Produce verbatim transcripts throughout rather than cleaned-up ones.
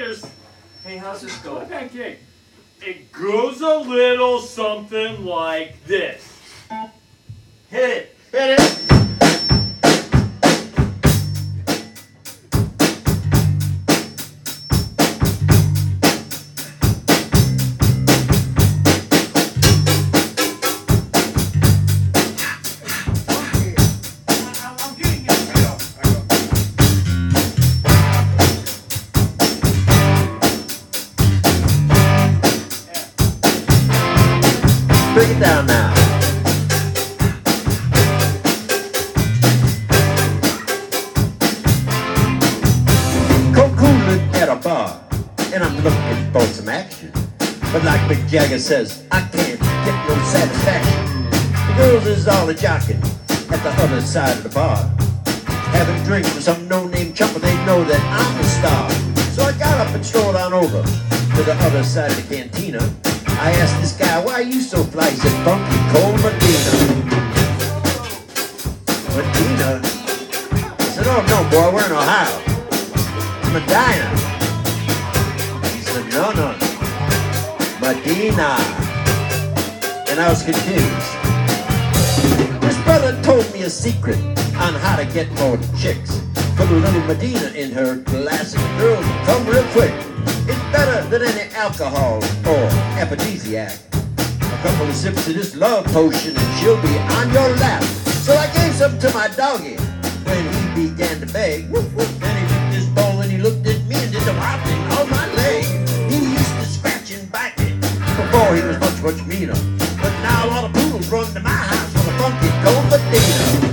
cheers. Hey, how's this going? Pancake. It goes a little something like this. Hit it. Hit it. Break it down now. Coca-Cola at a bar, and I'm looking for some action. But like Mick Jagger says, I can't get no satisfaction. The girls is all a jocking at the other side of the bar, having drinks with some no-name chumper. They know that I'm a star. So I got up and strolled on over to the other side of the cantina. I asked this guy, why are you so fly? He said, Funky Cold Medina. Medina? I said, oh no, boy, we're in Ohio. It's Medina. He said, no, no, Medina. And I was confused. This brother told me a secret on how to get more chicks. Put a little Medina in her glass and the girls will come real quick. It's better than any alcohol or aphrodisiac. A couple of sips of this love potion and she'll be on your lap. So I gave some to my doggy when he began to beg. Woof, woof. Then he took this bowl and he looked at me and did the wobbling on my leg. He used to scratch and bite me before he was much, much meaner. But now all the poodles run to my house for the Funky Cold Medina.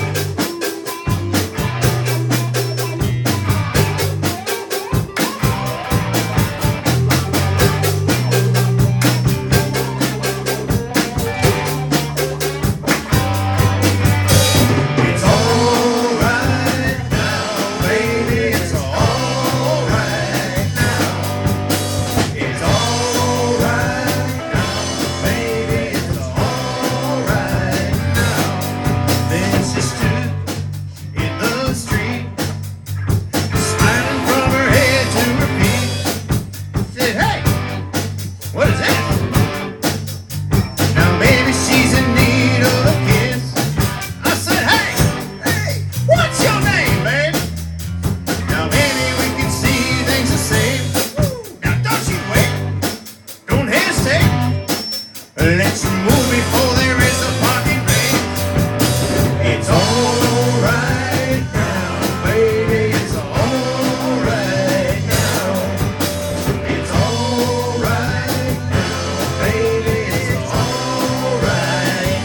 Let's move before there is a parking brake. It's alright now, baby, it's alright now. It's alright now, baby, it's alright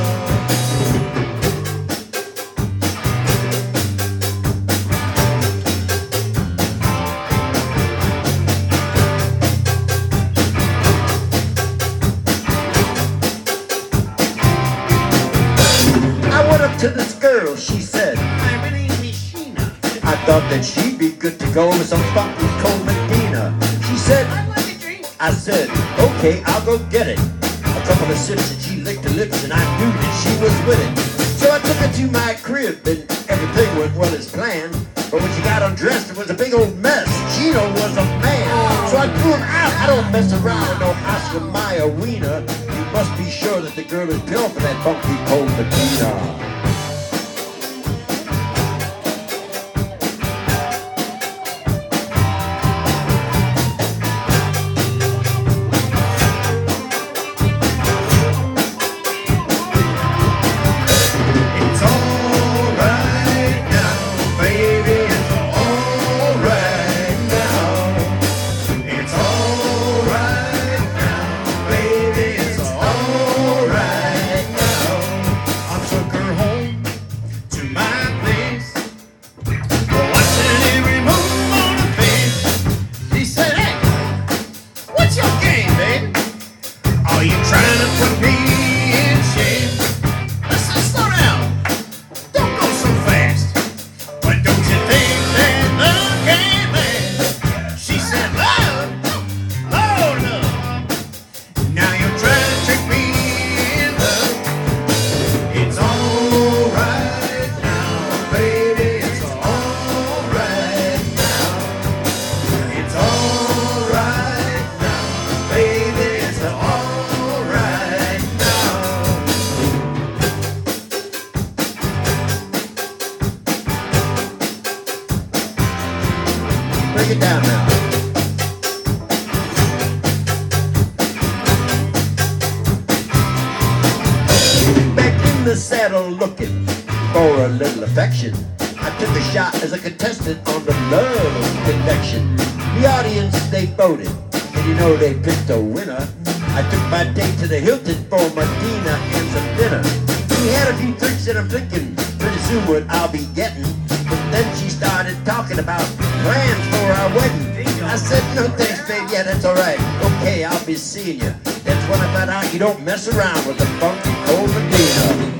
To this girl, she said, my name is Sheena. I thought that she'd be good to go with some Funky Cold Medina. She said, I'd like a drink. I said, okay, I'll go get it. A couple of sips and she licked her lips and I knew that she was with it. So I took her to my crib and everything went well as planned. But when she got undressed, it was a big old mess. Gino was a man. So I threw him out. I don't mess around with no Oscar Mayer wiener. You must be sure that the girl is built for that Funky Cold Medina. Took her home. Break it down now. Back in the saddle looking for a little affection. I took a shot as a contestant on the love connection. The audience, they voted, and you know they picked a winner. I took my date to the Hilton for Medina and some dinner. We had a few drinks and I'm thinking pretty soon what I'll be getting. But then she started talking about plans for our wedding. I said, no thanks, babe, yeah, that's all right. Okay, I'll be seeing you. That's when I found out you don't mess around with the funky old Medina.